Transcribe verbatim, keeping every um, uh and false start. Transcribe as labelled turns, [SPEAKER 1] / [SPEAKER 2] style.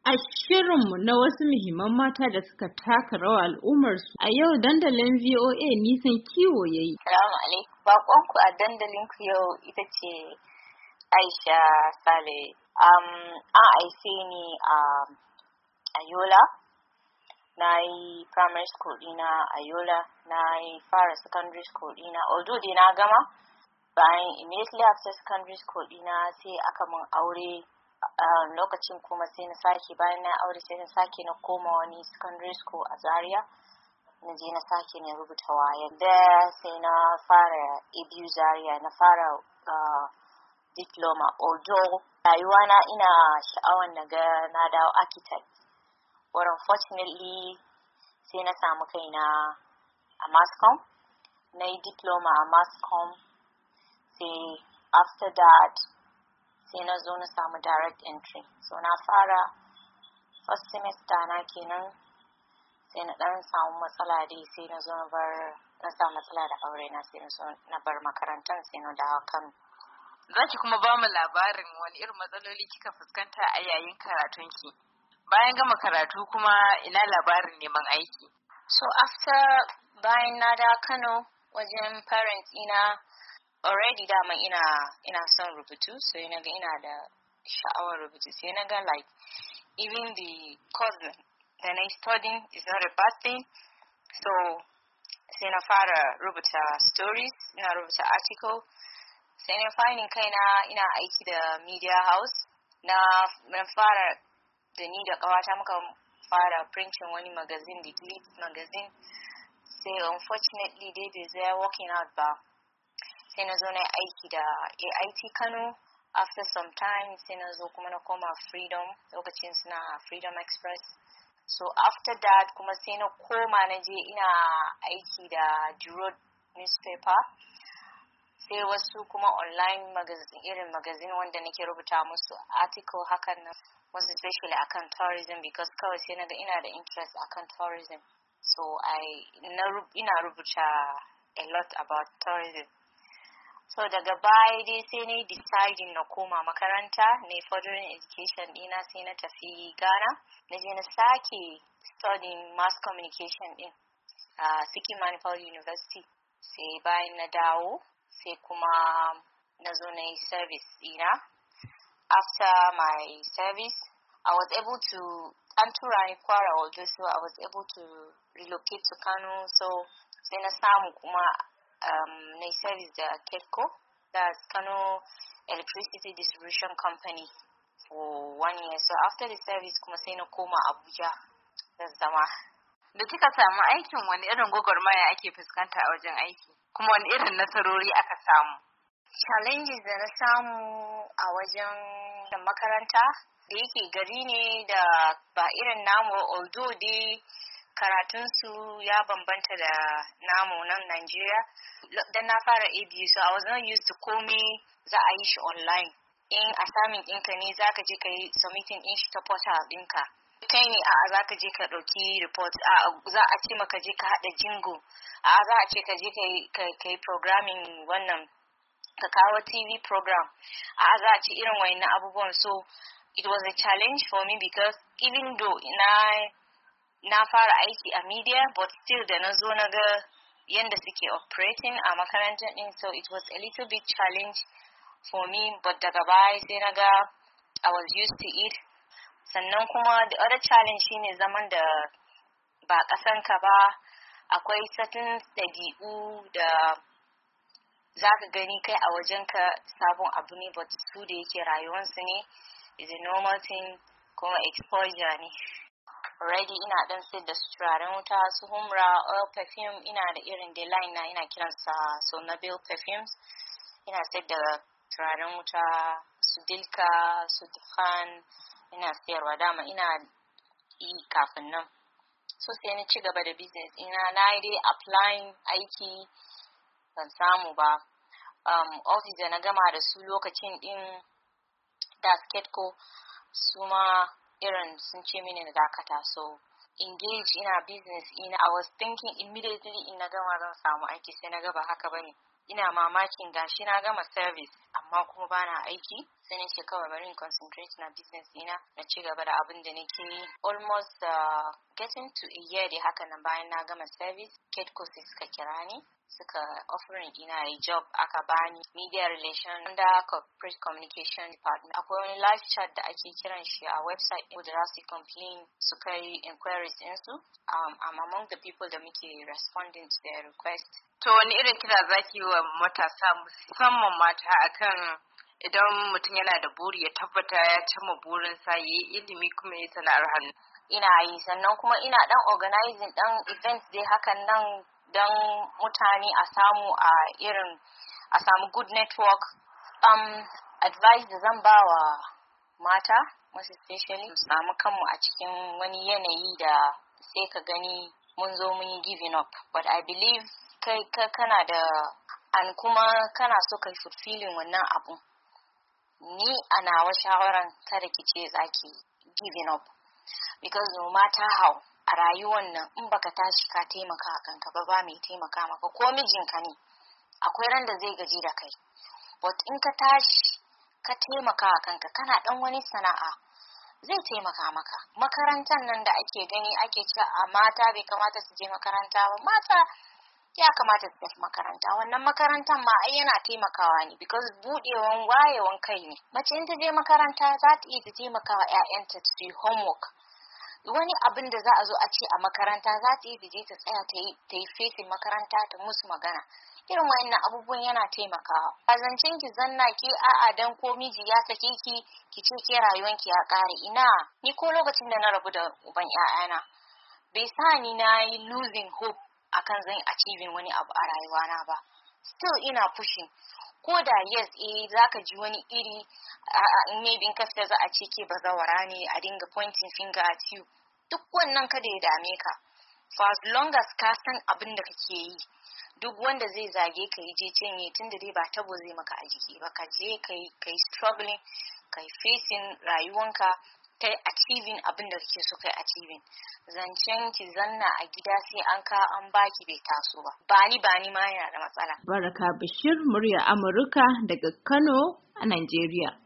[SPEAKER 1] A shirinmu na wasu muhimman mata da suka taka rawa al'ummarsu, a yau dandalin V O A nisan kiwo ya yi.
[SPEAKER 2] Salamu alaikum. Baƙonku a dandalin ku yau ita ce Aisha Sale. Um, an haife ni a a Yola. Na yi primary school ɗina a Yola. Na yi fara secondary school ɗina. Although dai na gama, bayan immediately after secondary school ɗina sai aka mun aure. Uh, lokacin kuma sai na sake bayan na aure sai na sake na koma wani secondary school a Zaria. Na je na sake na rubuta waya da sai na fara A B U Zaria na fara uh, diploma. Although rayuwa na ina sha'awar na ga na dawo architect, but unfortunately sai na samu kaina a Mascom. Na yi diploma a Mascom, sai after that sai na zo na samu direct entry. So na fara first semester na kenan, sai na dan samu matsala dai sai na zo na bar na samu matsala da aure na sai na zo na bar makarantar sai na dawo Kano.
[SPEAKER 3] Zaki kuma ba mu labarin wani irin matsaloli kika fuskanta a yayin karatunki? Bayan gama karatu kuma ina labarin neman aiki?
[SPEAKER 2] So after bayan na dawo Kano wajen parents ina, already dama ina ina son rubutu, so ina ga ina da sha'awar rubutu, sai na ga like even the course that I studying is not a bad thing. So sai na fara rubuta stories, ina rubuta article, sai na finding kaina ina aiki da media house. Na na fara da ni da kawata muka fara printing wani magazine, the Glitz magazine. Sai unfortunately they they working out ba. Sai na zo na aiki da A I T Kano. After some time sai na zo kuma na koma Freedom, lokacin suna Freedom Express. So after that kuma sai na koma na je ina aiki da Jurod newspaper. Sai wasu kuma online magazine, irin magazine wanda nake rubuta musu article hakan nan, most especially akan tourism, because kawai sai naga ina da interest akan tourism. So I na ina rubuta a lot about tourism. So daga baya dai sai na deciding na koma makaranta, na furthering education ɗina, sai na tafi Ghana. Na je na sake studying mass communication ɗin a Siki Manipal University. Sai bayan na dawo, sai kuma na zo na yi service ɗina. After my service, I was able to, an tura ni Kwara although, so I was able to relocate to Kano. So sai na samu kuma Um, na service da KEDCO, that's Kano Electricity Distribution Company, for one year. So after the service kuma sai na koma Abuja da zama.
[SPEAKER 3] Da kika samu aikin, wani irin gwagwarmaya ake fuskanta a wajen aiki? Kuma wani irin nasarori aka samu?
[SPEAKER 2] Challenges da na samu a wajen da makaranta, da yake gari ne da ba irin namu, although dai karatunsu ya bambanta da namu nan Najeriya. Dan na fara A B U, so I was not used to komai za a yi shi online. In assignment ɗinka ne za ka je ka yi submitting in shi ta portal ɗinka. Kai ne a za ka je ka ɗauki report, a za a ce maka je ka haɗa jingo, a za a ce ka je ka yi programming wannan, ka kawo T V program, a za a ce irin wayannan abubuwan. So it was a challenge for me because even though na na fara aiki a media, but still da na zo na ga yanda suke operating a makarantar din, so it was a little bit challenge for me, but daga baya sai na ga I was used to it. Sannan kuma the other challenge shine zaman da ba kasanka ba, akwai certain ɗabi'u da zaka gani kai a wajenka sabon abu ne, but su da yake rayuwarsu ne, is a normal thing, kuma exposure ne. Already ina dan sayar da su turaren wuta, su humra, oil perfume, ina da irin da line na ina kiransa so Nabil perfumes. Ina sayar da turaren wuta, su dilka, su dukhan, ina sayarwa dama ina yi kafin nan. So sai na ci gaba da business ina, na yi dai applying aiki ban samu ba. Um, office da na gama da su lokacin din da KEDCO, su ma irin sun ce mini na dakata, so engage ina business ina. I was thinking immediately in na gama zan samu aiki, sai na ga ba haka bane. Ina mamakin gashi na gama service amma kuma bana aiki. sai na ce kawai bari in concentrate na business ina na ci gaba da abin da nake yi. Almost uh, getting to a year da haka nan bayan na gama service, Ketco suka kira ni suka offering ina a job aka bani media relation under corporate communication department. Akwai wani live chat da ake kiran shi a website da za su complain su kai inquiries ɗinsu. Um, I'm among the people da muke responding to their request.
[SPEAKER 3] To wani irin kira zaki wa matasa musamman mata akan idan mutum yana da buri ya tabbata ya cimma burinsa ya yi ilimi kuma ya sana'ar hannu?
[SPEAKER 2] Ina yi, sannan kuma ina dan organizing dan events dai hakan nan don mutane a samu a irin a samu good network. Um, advice da zan ba wa mata, most especially, su samu kanmu a cikin wani yanayi da sai ka gani mun zo mun yi giving up. But I believe kai ka kana da an kuma kana so kai fulfilling wannan abu. Ni a nawa shawaran kada ki ce zaki giving up, because no matter how a rayuwar nan in baka tashi ka taimaka a kanka ba ba mai taimaka maka, ko mijinka ne akwai ran da zai gaji da kai, but in ka tashi ka taimaka a kanka kana dan wani sana'a zai taimaka maka. Makarantar nan da ake gani ake cewa a mata bai kamata su je makaranta ba, mata ya kamata su tafi makaranta. Wannan makarantar ma ai yana taimakawa ne, because budewan wayewan kai ne. Mace in ta je makaranta za ta iya taimakawa ƴaƴanta su yi homework. Wani abin da za a zo a ce a makaranta za ta yi je ta tsaya ta yi ta yi facing makaranta ta musu magana. Irin wa'annan abubuwan yana taimakawa. A zancen ki zanna ki a'a dan ko miji ya sake ki ki ce ke rayuwanki ya kare. Ina ni ko lokacin da na rabu da uban ƴaƴana bai sa ni na yi losing hope akan zan achieving wani abu a rayuwana ba. Still ina pushing. Ko da yes eh zaka ji wani iri in maybe in ka fita za a ce ke bazawara ne, a dinga pointing finger at you. Duk wannan kada ya dame ka. For as long as ka san abin da kake yi, duk wanda zai zage ka yi je cenye tunda dai ba tabo zai maka a jiki ba, ka je kai kai struggling, kai facing rayuwanka, kai achieving abin da kake so kai achieving. Zancen ki zanna a gida sai an ka an baki bai taso ba. Bani bani ma yana da matsala.
[SPEAKER 1] Baraka Bashir, murya Amurka daga Kano a Najeriya.